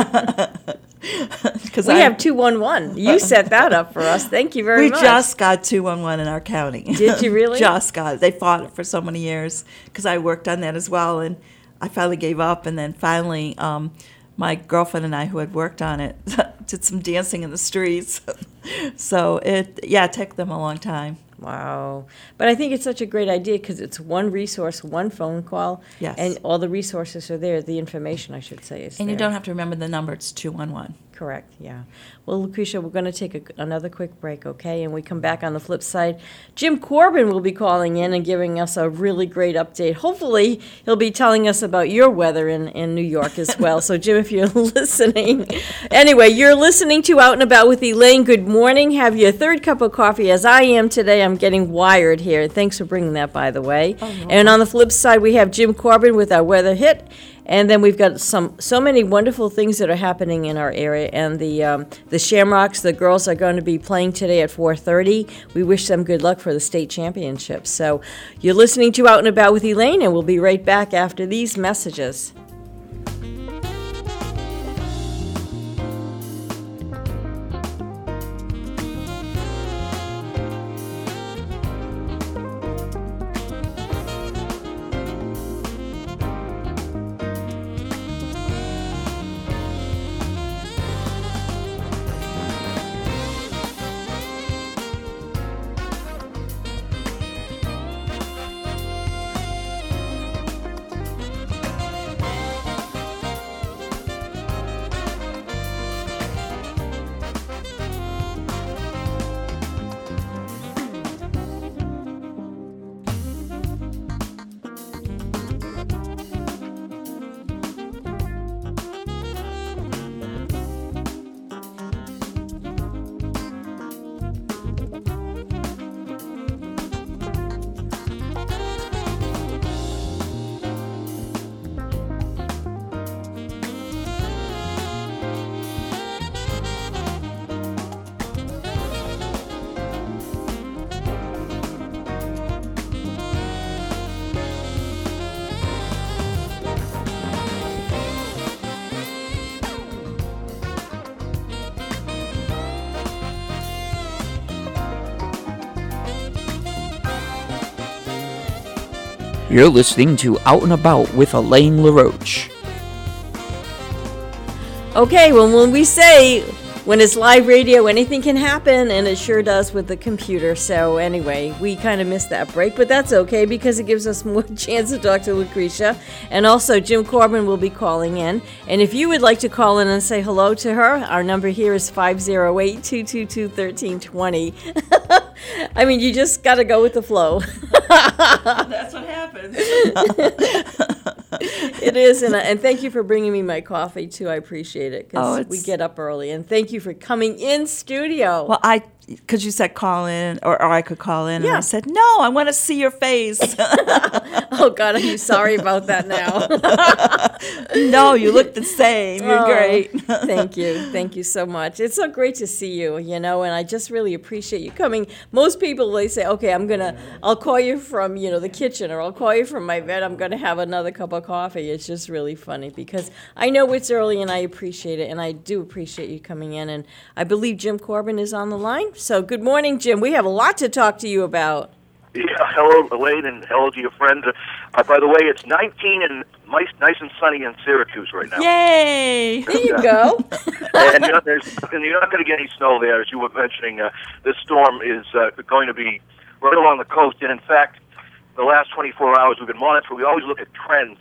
Because we I, have two one one. You set that up for us. Thank you very we much. We just got two one one in our county. Did you really? Just got it. They fought it for so many years because I worked on that as well, and I finally gave up. And then finally, um, my girlfriend and I, who had worked on it, did some dancing in the streets. So it, yeah, it took them a long time. Wow. But I think it's such a great idea because it's one resource, one phone call. Yes. And all the resources are there. The information, I should say, is and there. You don't have to remember the number. It's two one one. Correct, yeah. Well, Lucretia, we're going to take a, another quick break, okay? And we come back on the flip side. Jim Corbin will be calling in and giving us a really great update. Hopefully, he'll be telling us about your weather in, in New York as well. So, Jim, if you're listening. Anyway, you're listening to Out and About with Elaine. Good morning. Have your third cup of coffee. As I am today, I'm getting wired here. Thanks for bringing that, by the way. Oh, no. And on the flip side, we have Jim Corbin with our weather hit. And then we've got some so many wonderful things that are happening in our area. And the um, the Shamrocks, the girls are going to be playing today at four thirty. We wish them good luck for the state championships. So you're listening to Out and About with Elaine, and we'll be right back after these messages. You're listening to Out and About with Elaine LaRoche. Okay, well, when we say when it's live radio, anything can happen, and it sure does with the computer. So anyway, we kind of missed that break, but that's okay because it gives us more chance to talk to Lucretia. And also, Jim Corbin will be calling in. And if you would like to call in and say hello to her, our number here is five oh eight, two two two, one three two zero. I mean, you just got to go with the flow. That's what happens. It is, and, and thank you for bringing me my coffee, too. I appreciate it, because Oh, we it's- get up early. And thank you for coming in studio. Well, I, because you said call in, or, or I could call in, and Yeah. I said, no, I want to see your face. Oh, God, are you sorry about that now? No, you look the same. You're Oh, great. Thank you. Thank you so much. It's so great to see you, you know, and I just really appreciate you coming. Most people, they say, okay, I'm going to, I'll call you from, you know, the kitchen, or I'll call you from my bed. I'm going to have another cup of coffee. It's just really funny because I know it's early and I appreciate it, and I do appreciate you coming in. And I believe Jim Corbin is on the line. So good morning, Jim. We have a lot to talk to you about. Yeah, hello, Elaine, and hello to your friends. Uh, by the way, it's nineteen and nice, nice and sunny in Syracuse right now. Yay! There you go. and, you're not, there's, and you're not going to get any snow there, as you were mentioning. Uh, this storm is uh, going to be right along the coast, and in fact, the last twenty-four hours we've been monitoring. We always look at trends,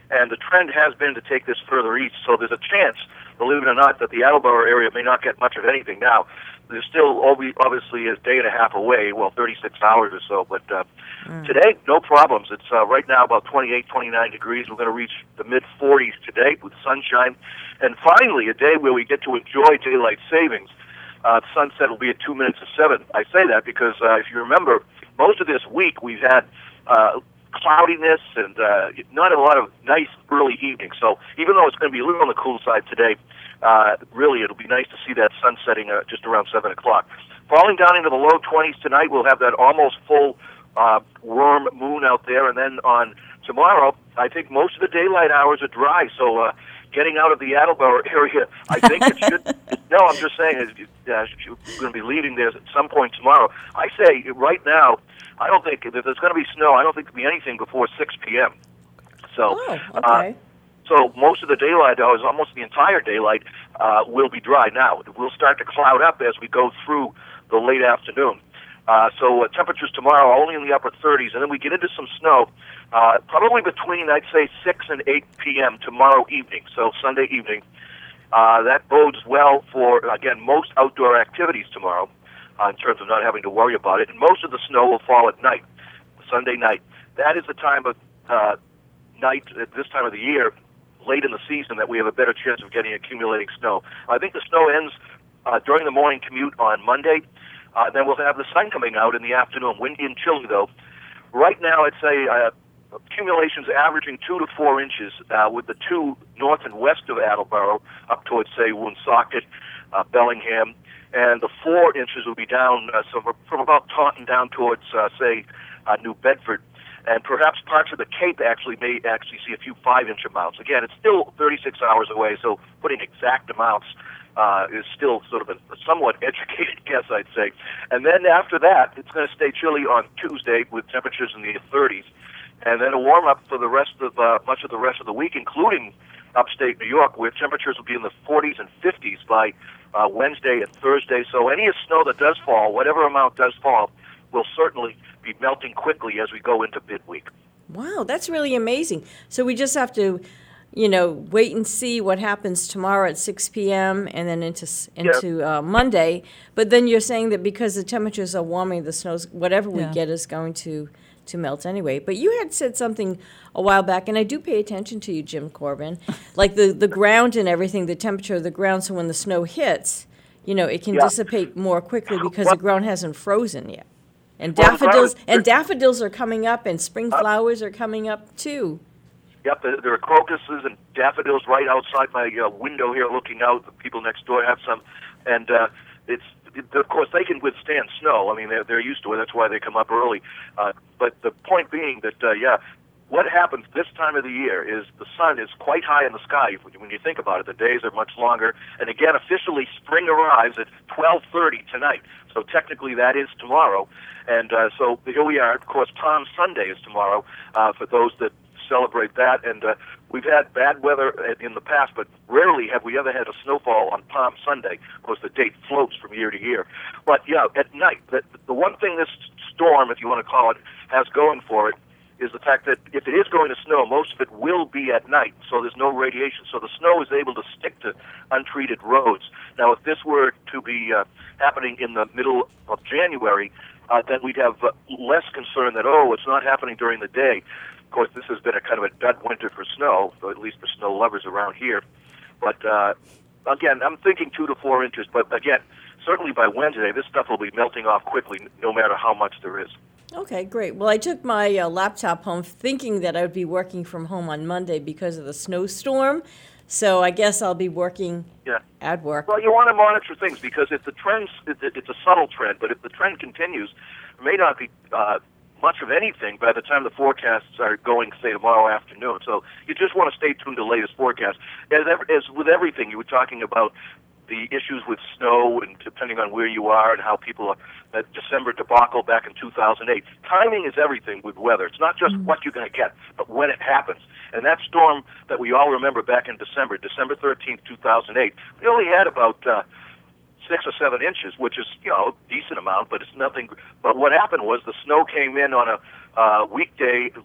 and the trend has been to take this further east. So there's a chance, believe it or not, that the Attleboro area may not get much of anything. Now, there's still obviously a day and a half away, well, thirty-six hours or so, but uh, mm. today, no problems. It's uh, right now about twenty-eight, twenty-nine degrees. We're going to reach the mid-forties today with sunshine. And finally, a day where we get to enjoy daylight savings. Uh, sunset will be at two minutes to seven. I say that because uh, if you remember, most of this week we've had uh, cloudiness and uh, not a lot of nice early evenings. So even though it's going to be a little on the cool side today, uh, really it'll be nice to see that sun setting uh, just around seven o'clock. Falling down into the low twenties tonight, we'll have that almost full uh, warm moon out there. And then on tomorrow, I think most of the daylight hours are dry. So uh, getting out of the Attleboro area, I think it should... No, I'm just saying, uh, you're going to be leaving there at some point tomorrow. I say right now, I don't think, if there's going to be snow, I don't think there'll be anything before six p.m. So, oh, okay. uh, so most of the daylight hours, almost the entire daylight, uh, will be dry. Now, we'll start to cloud up as we go through the late afternoon. Uh, so uh, temperatures tomorrow are only in the upper thirties, and then we get into some snow, uh, probably between, I'd say, six and eight p.m. tomorrow evening, so Sunday evening. Uh, that bodes well for, again, most outdoor activities tomorrow uh, in terms of not having to worry about it. And most of the snow will fall at night, Sunday night. That is the time of uh, night, at this time of the year, late in the season, that we have a better chance of getting accumulating snow. I think the snow ends uh, during the morning commute on Monday. Uh, then we'll have the sun coming out in the afternoon, windy and chilly, though. Right now, I'd say... Uh, accumulations averaging two to four inches uh, with the two north and west of Attleboro up towards, say, Woonsocket, uh, Bellingham, and the four inches will be down uh, so from about Taunton down towards, uh, say, uh, New Bedford, and perhaps parts of the Cape actually may actually see a few five-inch amounts. Again, it's still thirty-six hours away, so putting exact amounts uh, is still sort of a, a somewhat educated guess, I'd say. And then after that, it's going to stay chilly on Tuesday with temperatures in the thirties. And then a warm-up for the rest of uh, much of the rest of the week, including upstate New York, where temperatures will be in the forties and fifties by uh, Wednesday and Thursday. So any snow that does fall, whatever amount does fall, will certainly be melting quickly as we go into midweek. Wow, that's really amazing. So we just have to, you know, wait and see what happens tomorrow at six p.m. and then into into yeah. uh, Monday. But then you're saying that because the temperatures are warming, the snows, whatever we yeah. get is going to... to melt anyway. But you had said something a while back, and I do pay attention to you, Jim Corbin, like the, the ground and everything, the temperature of the ground, so when the snow hits, you know, it can yeah. dissipate more quickly because well, the ground hasn't frozen yet. And well, daffodils and daffodils are coming up, and spring uh, flowers are coming up, too. Yep, there are crocuses and daffodils right outside my uh, window here looking out. The people next door have some, and uh, it's of course, they can withstand snow. I mean, they're, they're used to it. That's why they come up early. Uh, but the point being that, uh, yeah, what happens this time of the year is the sun is quite high in the sky. When you think about it, the days are much longer. And again, officially, spring arrives at twelve thirty tonight. So technically, that is tomorrow. And uh, so here we are. Of course, Palm Sunday is tomorrow uh, for those that celebrate that. And uh, we've had bad weather in the past, but rarely have we ever had a snowfall on Palm Sunday. Of course, the date floats from year to year. But, yeah, at night, the, the one thing this storm, if you want to call it, has going for it is the fact that if it is going to snow, most of it will be at night, so there's no radiation. So the snow is able to stick to untreated roads. Now, if this were to be uh, happening in the middle of January, uh, then we'd have uh, less concern that, oh, it's not happening during the day. Of course, this has been a kind of a dead winter for snow, or at least for snow lovers around here. But, uh, again, I'm thinking two to four inches. But, again, certainly by Wednesday, this stuff will be melting off quickly, no matter how much there is. Okay, great. Well, I took my uh, laptop home thinking that I would be working from home on Monday because of the snowstorm. So I guess I'll be working yeah. at work. Well, you want to monitor things because if the trend, it's a subtle trend, but if the trend continues, there may not be uh, much of anything by the time the forecasts are going, say, tomorrow afternoon. So you just want to stay tuned to the latest forecast. As, ever, as with everything, you were talking about the issues with snow and depending on where you are and how people are, that December debacle back in two thousand eight. Timing is everything with weather. It's not just mm-hmm. what you're going to get, but when it happens. And that storm that we all remember back in December, December thirteenth, two thousand eight, we only had about uh, six or seven inches, which is, you know, a decent amount, but it's nothing. But what happened was the snow came in on a uh, weekday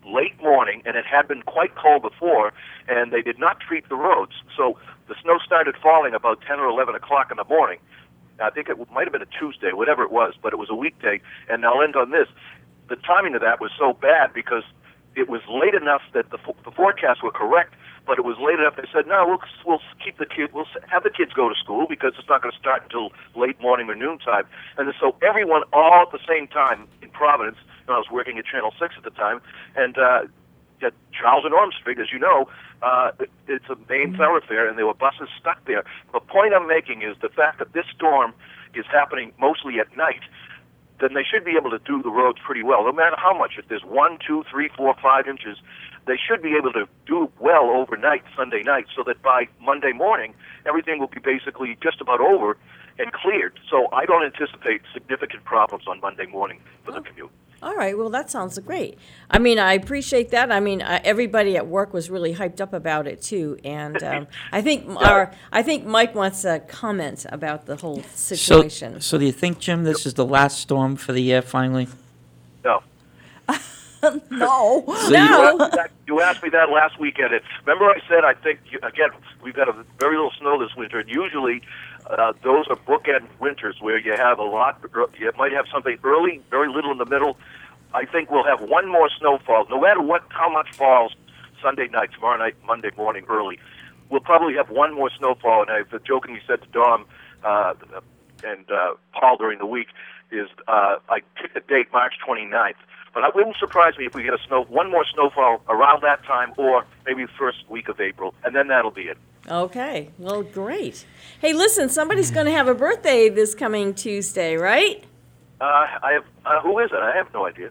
late morning, and it had been quite cold before, and they did not treat the roads. So the snow started falling about ten or eleven o'clock in the morning. I think it might have been a Tuesday, whatever it was, but it was a weekday. And I'll end on this. The timing of that was so bad because it was late enough that the, the forecasts were correct, but it was late enough they said, no, we'll, we'll keep the kids, we'll have the kids go to school because it's not going to start until late morning or noontime. And so everyone all at the same time in Providence, you know, I was working at Channel six at the time, and uh, at Charles and Orm Street, as you know, uh, it, it's a main thoroughfare, and there were buses stuck there. The point I'm making is the fact that this storm is happening mostly at night, then they should be able to do the roads pretty well. No matter how much, if there's one, two, three, four, five inches, they should be able to do well overnight, Sunday night, so that by Monday morning, everything will be basically just about over and cleared. So I don't anticipate significant problems on Monday morning for the commute. All right, well, that sounds great. I mean, I appreciate that. I mean, uh, everybody at work was really hyped up about it too, and um, I think our, I think Mike wants a comment about the whole situation. So, so do you think, Jim, this is the last storm for the year finally? No. No. So You, No. asked me that, you asked me that last weekend. It's, remember I said, I think, you- again, we've had a very little snow this winter, and usually uh, those are bookend winters where you have a lot, you might have something early, very little in the middle. I think we'll have one more snowfall, no matter what, how much falls Sunday night, tomorrow night, Monday morning early. We'll probably have one more snowfall, and I've jokingly said to Dom uh, and uh, Paul during the week, is uh, I picked the date, March twenty-ninth. But it wouldn't surprise me if we get a snow, one more snowfall around that time, or maybe the first week of April, and then that'll be it. Okay, well, great. Hey, listen, somebody's going to have a birthday this coming Tuesday, right? Uh, I have. Uh, who is it? I have no idea.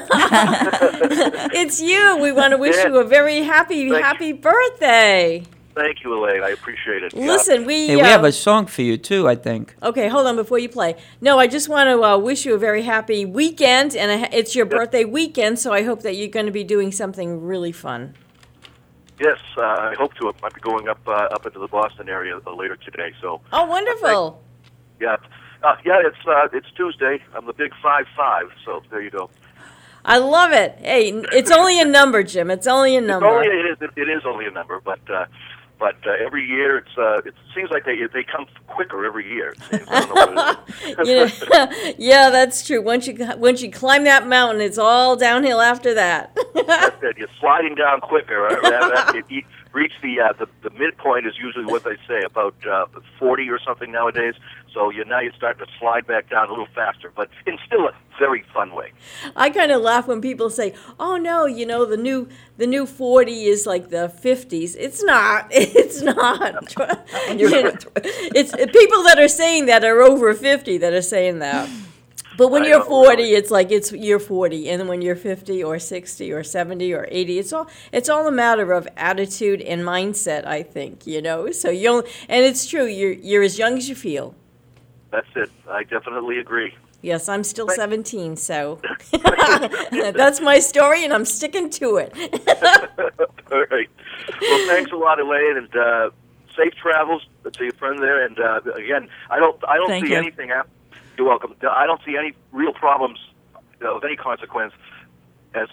It's you. We want to wish Yeah. you a very happy, Thank happy birthday. Thank you, Elaine. I appreciate it. Listen, we Hey, we uh, have a song for you, too, I think. Okay, hold on before you play. No, I just want to uh, wish you a very happy weekend, and a, it's your birthday weekend, so I hope that you're going to be doing something really fun. Yes, uh, I hope to. I might be going up uh, up into the Boston area uh, later today. So. Oh, wonderful. Yeah, uh, yeah. It's uh, it's Tuesday. I'm the big five five. So there you go. I love it. Hey, it's only a number, Jim. It's only a It's number. only, it is. It is only a number, but uh, but uh, every year it's uh, it seems like they they come quicker every year. It seems. I don't know what it is. You know, yeah, that's true. Once you once you climb that mountain, it's all downhill after that. That's it. You're sliding down quicker. Right? That- that- you reach the, uh, the the midpoint is usually what they say, about uh, forty or something nowadays. So you now you're starting to slide back down a little faster, but in still a very fun way. I kind of laugh when people say, "Oh no, you know the new the new forty is like the fifties." It's not. It's not. You know, it's people that are saying that are over fifty that are saying that. But when I you're know, forty, really. it's like it's you're forty, and then when you're fifty or sixty or seventy or eighty, it's all it's all a matter of attitude and mindset, I think, you know. So you don't, and it's true. You're you're as young as you feel. That's it. I definitely agree. Yes, I'm still seventeen, so that's my story, and I'm sticking to it. All right. Well, thanks a lot, Elaine, and uh, safe travels to your friend there. And uh, again, I don't I don't Thank see you. anything. Hap- You're welcome. I don't see any real problems uh, of any consequence as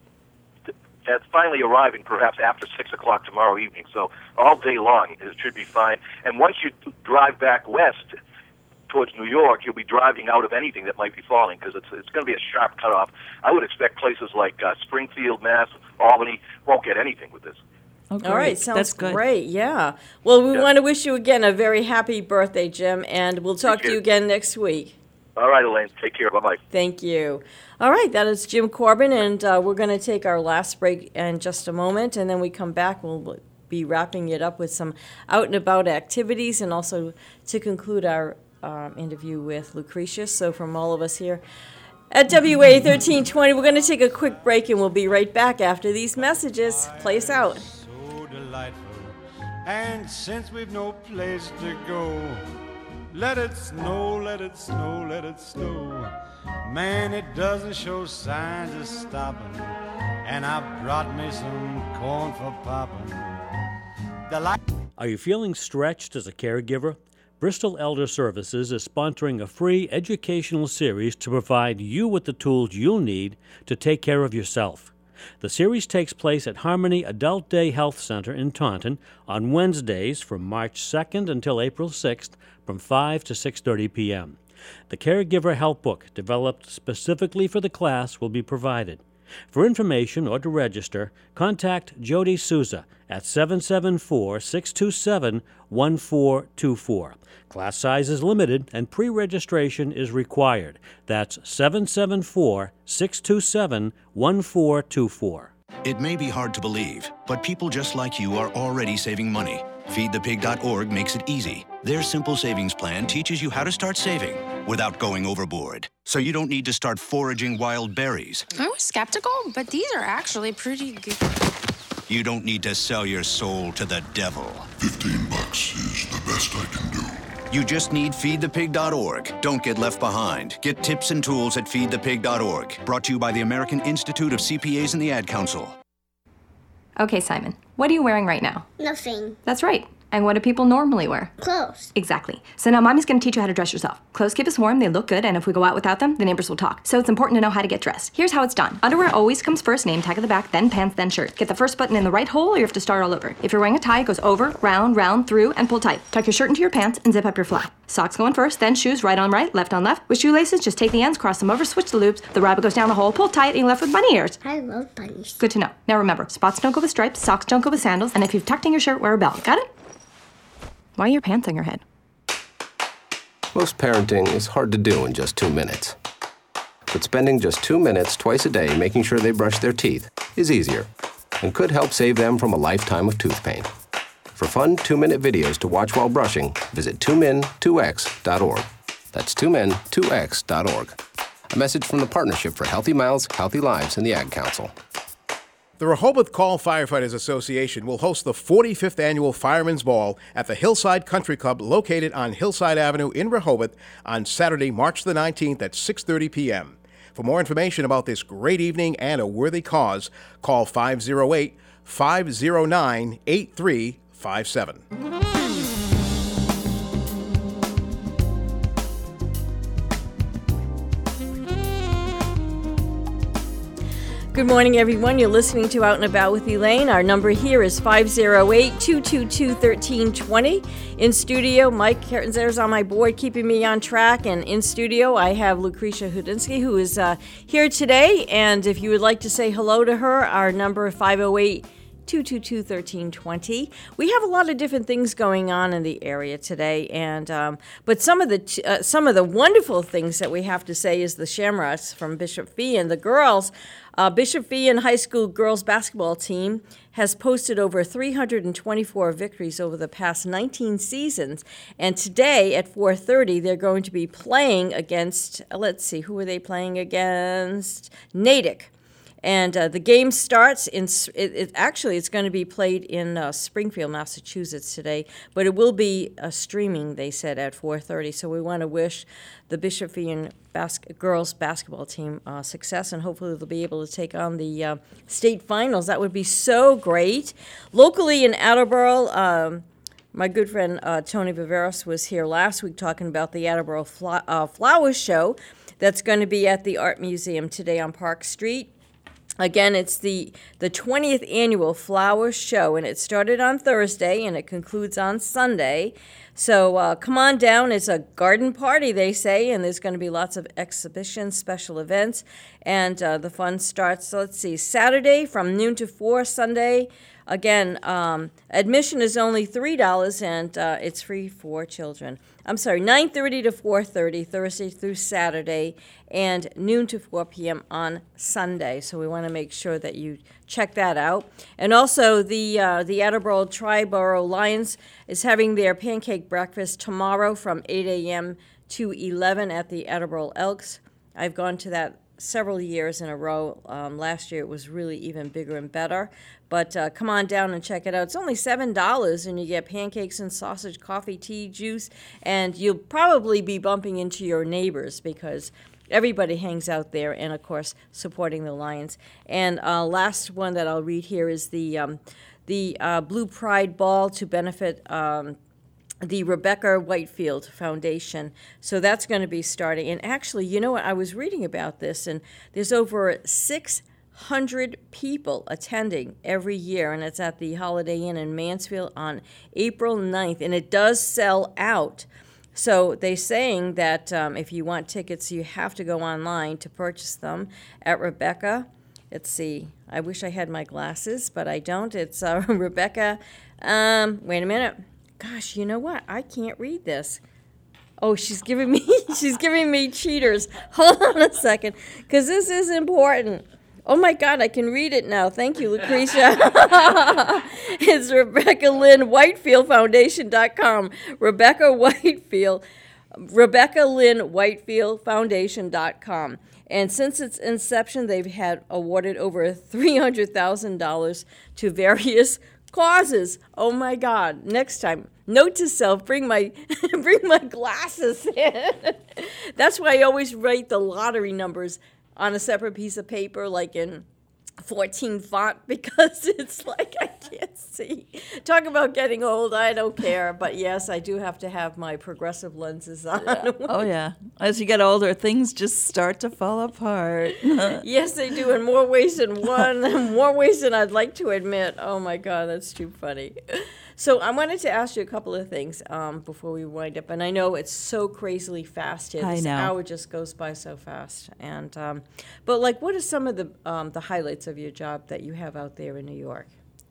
as finally arriving, perhaps after six o'clock tomorrow evening. So all day long, it should be fine. And once you drive back west towards New York, you'll be driving out of anything that might be falling, because it's it's going to be a sharp cutoff. I would expect places like uh, Springfield, Mass, Albany won't get anything with this. Oh, All right, great. sounds That's good. great. Yeah. Well, we Yeah. want to wish you again a very happy birthday, Jim, and we'll talk Thank to you you. again next week. All right, Elaine. Take care. Bye-bye. Thank you. All right, that is Jim Corbin, and uh, we're going to take our last break in just a moment, and then we come back. We'll be wrapping it up with some out and about activities, and also to conclude our um, interview with Lucretia. So from all of us here at W A thirteen twenty, we're going to take a quick break, and we'll be right back after these messages. Play us out. So delightful, and since we've no place to go, let it snow, let it snow, let it snow. Man, it doesn't show signs of stopping, and I brought me some corn for popping. The light. Are you feeling stretched as a caregiver? Bristol Elder Services is sponsoring a free educational series to provide you with the tools you'll need to take care of yourself. The series takes place at Harmony Adult Day Health Center in Taunton on Wednesdays from March second until April sixth from five to six thirty p.m. The Caregiver Help Book, developed specifically for the class, will be provided. For information or to register, contact Jody Souza at seven seven four, six two seven, one four two four. Class size is limited and pre-registration is required. That's seven seven four, six two seven, one four two four. It may be hard to believe, but people just like you are already saving money. feed the pig dot org makes it easy. Their simple savings plan teaches you how to start saving without going overboard. So you don't need to start foraging wild berries. I was skeptical, but these are actually pretty good. You don't need to sell your soul to the devil. Fifteen bucks is the best I can do. You just need feed the pig dot org. Don't get left behind. Get tips and tools at feed the pig dot org. Brought to you by the American Institute of C P As and the Ad Council. Okay, Simon, what are you wearing right now? Nothing. That's right. And what do people normally wear? Clothes. Exactly. So now Mommy's going to teach you how to dress yourself. Clothes keep us warm, they look good, and if we go out without them, the neighbors will talk. So it's important to know how to get dressed. Here's how it's done. Underwear always comes first, name tag at the back, then pants, then shirt. Get the first button in the right hole or you have to start all over. If you're wearing a tie, it goes over, round, round, through, and pull tight. Tuck your shirt into your pants and zip up your fly. Socks going first, then shoes right on right, left on left. With shoelaces, just take the ends, cross them over, switch the loops. The rabbit goes down the hole, pull tight, and you're left with bunny ears. I love bunnies. Good to know. Now remember, spots don't go with stripes, socks don't go with sandals, and if you've tucked in your shirt, wear a belt. Got it? Why are your pants on your head? Most parenting is hard to do in just two minutes. But spending just two minutes twice a day making sure they brush their teeth is easier and could help save them from a lifetime of tooth pain. For fun two-minute videos to watch while brushing, visit two min two x dot org. That's two min two x dot org. A message from the Partnership for Healthy Mouths, Healthy Lives, and the Ad Council. The Rehoboth Call Firefighters Association will host the forty-fifth Annual Firemen's Ball at the Hillside Country Club located on Hillside Avenue in Rehoboth on Saturday, March the nineteenth at six thirty p.m. For more information about this great evening and a worthy cause, call five oh eight, five oh nine, eight three five seven. Good morning, everyone. You're listening to Out and About with Elaine. Our number here is five oh eight, two two two, one three two zero. In studio, Mike Kertenzer on my board, keeping me on track. And in studio, I have Lucretia Hudinsky, who is uh, here today. And if you would like to say hello to her, our number is five oh eight, two two two, one three two zero. We have a lot of different things going on in the area today, and um, but some of the t- uh, some of the wonderful things that we have to say is the Shamrocks from Bishop Fee and the girls. Uh, Bishop Fee High School girls basketball team has posted over three hundred twenty-four victories over the past nineteen seasons, and today at four thirty they're going to be playing against. Let's see, who are they playing against? Natick. And uh, the game starts in, it, it, actually, it's going to be played in uh, Springfield, Massachusetts today, but it will be uh, streaming, they said, at four thirty. So we want to wish the Bishop Fee bas- girls basketball team uh, success, and hopefully they'll be able to take on the uh, state finals. That would be so great. Locally in Attleboro, um, my good friend uh, Tony Viveros was here last week talking about the Attleboro Fla- uh, Flower Show that's going to be at the Art Museum today on Park Street. Again, it's the, the twentieth annual Flower Show, and it started on Thursday, and it concludes on Sunday. So uh, come on down. It's a garden party, they say, and there's going to be lots of exhibitions, special events, and uh, the fun starts, let's see, Saturday from noon to four, Sunday. Again, um, admission is only three dollars, and uh, it's free for children. I'm sorry, nine thirty to four thirty, Thursday through Saturday, and noon to four p.m. on Sunday. So we want to make sure that you check that out. And also, the uh, the Attleboro Triborough Lions is having their pancake breakfast tomorrow from eight a.m. to eleven at the Attleboro Elks. I've gone to that several years in a row. Um, last year it was really even bigger and better. But uh, come on down and check it out. It's only seven dollars, and you get pancakes and sausage, coffee, tea, juice, and you'll probably be bumping into your neighbors because everybody hangs out there, and, of course, supporting the Lions. And uh, last one that I'll read here is the, um, the uh, Blue Pride Ball to benefit um, the Rebecca Whitefield Foundation. So that's going to be starting. And actually, you know what? I was reading about this, and there's over six hundred people attending every year, and it's at the Holiday Inn in Mansfield on April ninth, and it does sell out. So they're saying that um, if you want tickets, you have to go online to purchase them at Rebecca. Let's see. I wish I had my glasses, but I don't. It's uh, Rebecca. Um, wait a minute. Gosh, you know what? I can't read this. Oh, she's giving me she's giving me cheaters. Hold on a second, because this is important. Oh my God, I can read it now. Thank you, Lucretia. It's Rebecca Lynn Whitefield Foundation dot com. Rebecca Whitefield, Rebecca Lynn Whitefield Foundation dot com. And since its inception, they've had awarded over three hundred thousand dollars to various causes. Oh my God! Next time, note to self: bring my bring my glasses in. That's why I always write the lottery numbers on a separate piece of paper, like in fourteen font, because it's like I can't see. Talk about getting old. I don't care, but yes, I do have to have my progressive lenses on. Yeah. Oh yeah. As you get older, things just start to fall apart. Yes, they do, in more ways than one, more ways than I'd like to admit. Oh my God, that's too funny. So I wanted to ask you a couple of things um, before we wind up, and I know it's so crazily fast here. I This know. hour just goes by so fast. And um, but like, what are some of the um, the highlights of your job that you have out there in New York?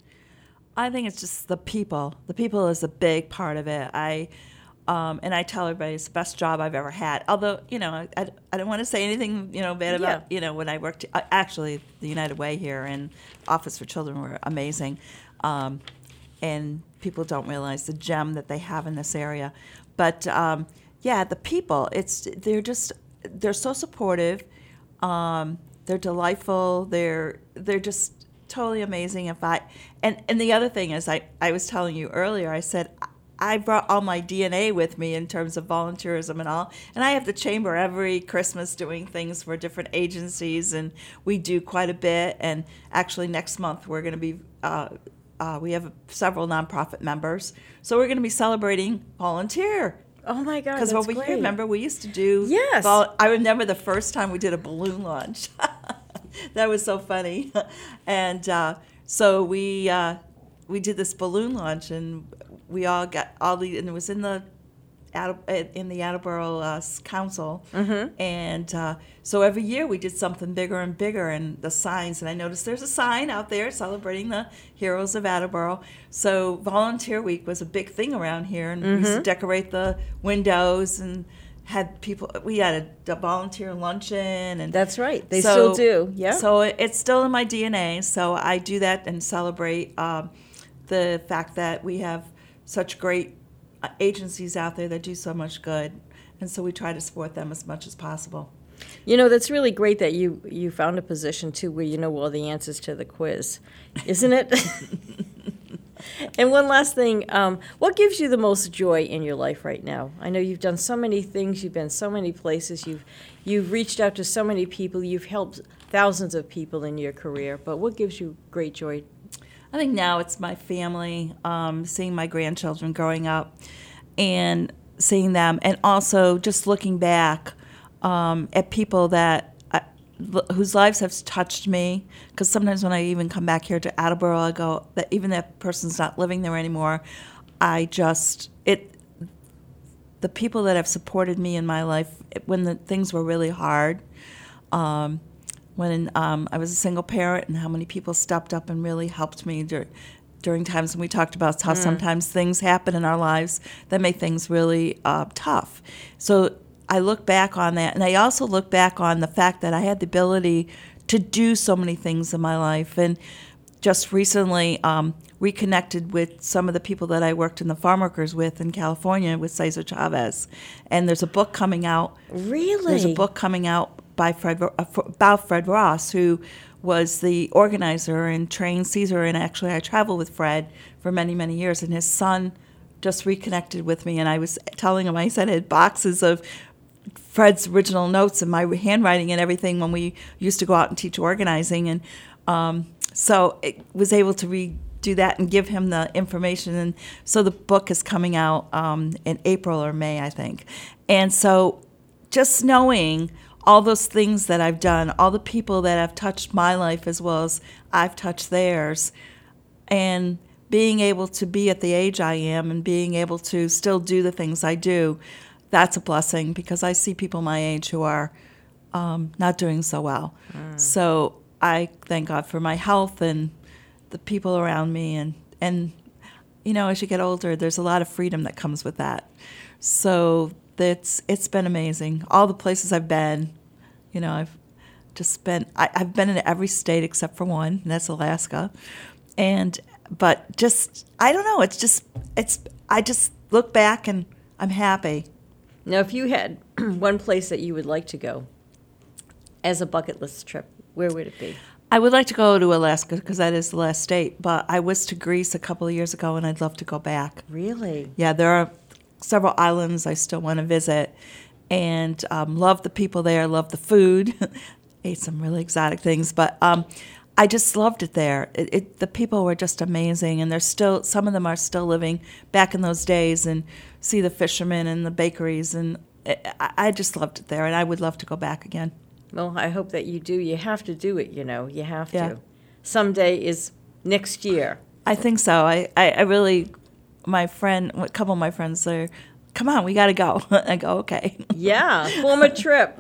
I think it's just the people. The people is a big part of it. I um, and I tell everybody it's the best job I've ever had. Although, you know, I, I, I don't want to say anything, you know, bad about, Yeah. you know, when I worked, uh, actually, the United Way here and Office for Children were amazing. Um, and people don't realize the gem that they have in this area. But, um, yeah, the people, it's they're just, they're so supportive. Um, they're delightful. They're they're just totally amazing. If I and, and the other thing is, I, I was telling you earlier, I said, I brought all my D N A with me in terms of volunteerism and all. And I have the chamber every Christmas doing things for different agencies, and we do quite a bit. And actually next month we're going to be, uh, uh, we have several nonprofit members. So we're going to be celebrating volunteer. Oh my God, Because that's over great. here, remember, we used to do. Yes. Vol- I remember the first time we did a balloon launch. That was so funny. And uh, so we uh, we did this balloon launch, and we all got all the, and it was in the Attle- in the Attleboro uh, Council. Mm-hmm. And uh, so every year we did something bigger and bigger, and the signs. And I noticed there's a sign out there celebrating the heroes of Attleboro. So Volunteer Week was a big thing around here, and we used to Mhm. decorate the windows and had people. We had a, a volunteer luncheon, and That's right. They so- still do. Yeah. So it- it's still in my D N A. So I do that and celebrate um, the fact that we have such great uh, agencies out there that do so much good, and so we try to support them as much as possible. You know, that's really great that you, you found a position, too, where you know all the answers to the quiz, isn't it? And one last thing, um, what gives you the most joy in your life right now? I know you've done so many things, you've been so many places, you've, you've reached out to so many people, you've helped thousands of people in your career, but what gives you great joy? I think now it's my family, um, seeing my grandchildren growing up and seeing them, and also just looking back um, at people that I, whose lives have touched me. Because sometimes when I even come back here to Attleboro, I go, that even that person's not living there anymore. I just, it, the people that have supported me in my life when the things were really hard, um, when um, I was a single parent, and how many people stepped up and really helped me dur- during times when we talked about how Mm. sometimes things happen in our lives that make things really uh, tough. So I look back on that, and I also look back on the fact that I had the ability to do so many things in my life. And just recently um, reconnected with some of the people that I worked in the farm workers with in California with Cesar Chavez. And there's a book coming out. Really? There's a book coming out by Fred, uh, about Fred Ross, who was the organizer and trained Cesar. And actually, I traveled with Fred for many, many years. And his son just reconnected with me. And I was telling him, I said I had boxes of Fred's original notes and my handwriting and everything when we used to go out and teach organizing. And um, so I was able to redo that and give him the information. And so the book is coming out um, in April or May, I think. And so just knowing all those things that I've done, all the people that have touched my life as well as I've touched theirs, and being able to be at the age I am and being able to still do the things I do, that's a blessing, because I see people my age who are um, not doing so well. Mm. So I thank God for my health and the people around me, and, and you know, as you get older, there's a lot of freedom that comes with that. So it's it's been amazing. All the places I've been, you know, I've just been, I, I've been in every state except for one, and that's Alaska. And, but just, I don't know, it's just, it's, I just look back and I'm happy. Now, if you had one place that you would like to go as a bucket list trip, where would it be? I would like to go to Alaska because that is the last state, but I was to Greece a couple of years ago and I'd love to go back. Really? Yeah, there are several islands I still want to visit, and um, love the people there, love the food. Ate some really exotic things, but um, I just loved it there. It, it, the people were just amazing, and they're still, some of them are still living back in those days, and see the fishermen and the bakeries, and it, I, I just loved it there, and I would love to go back again. Well, I hope that you do. You have to do it, you know. You have Yeah. to. Someday is next year. I think so. I, I, I really, my friend, a couple of my friends are, come on, we got to go. I go, okay. Yeah, form a trip.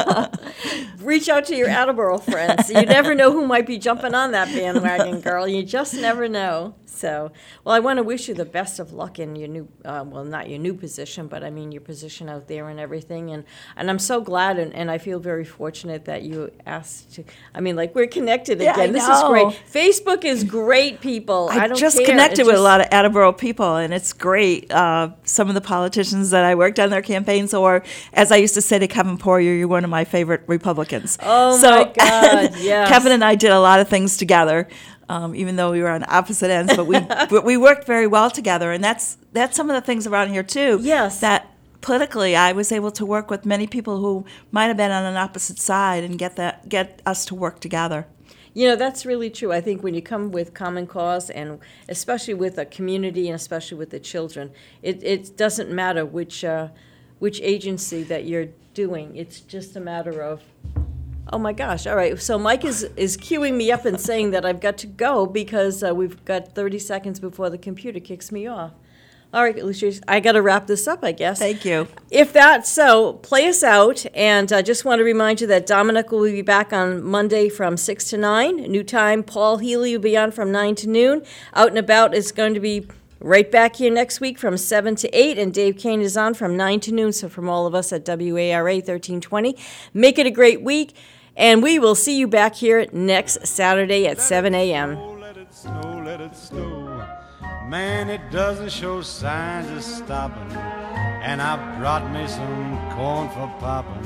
Reach out to your Attleboro friends. You never know who might be jumping on that bandwagon, girl. You just never know. So, well, I want to wish you the best of luck in your new, uh, well, not your new position, but I mean your position out there and everything. And, and I'm so glad, and, and I feel very fortunate that you asked to, I mean, like, we're connected Yeah, again. I This know. is great. Facebook is great, people. I, I don't just care. connected It with a just- lot of Attleboro people, and it's great. Uh, some of the politicians that I worked on their campaigns, or as I used to say to Kevin Poirier, you're one of my favorite Republicans. Oh, so, my God, yes. Kevin and I did a lot of things together, um, even though we were on opposite ends, but we but we worked very well together, and that's that's some of the things around here, too. Yes. That politically, I was able to work with many people who might have been on an opposite side and get that get us to work together. You know, that's really true. I think when you come with common cause, and especially with a community, and especially with the children, it, it doesn't matter which uh, which agency that you're doing. It's just a matter of, oh my gosh, all right. So Mike is, is queuing me up and saying that I've got to go because uh, we've got thirty seconds before the computer kicks me off. All right, Lucia, I got to wrap this up, I guess. Thank you. If that's so, play us out. And I just want to remind you that Dominic will be back on Monday from six to nine. New time, Paul Healy will be on from nine to noon. Out and About is going to be right back here next week from seven to eight. And Dave Kane is on from nine to noon. So from all of us at W A R A thirteen twenty, make it a great week. And we will see you back here next Saturday at seven a.m. Let it snow, let it snow. Man, it doesn't show signs of stopping. And I brought me some corn for popping.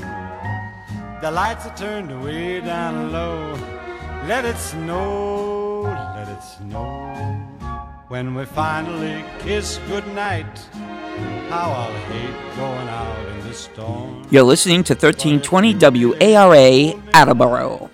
The lights are turned way down low. Let it snow, let it snow. When we finally kiss goodnight, how I'll hate going out in the storm. You're listening to thirteen twenty W A R A Attleboro.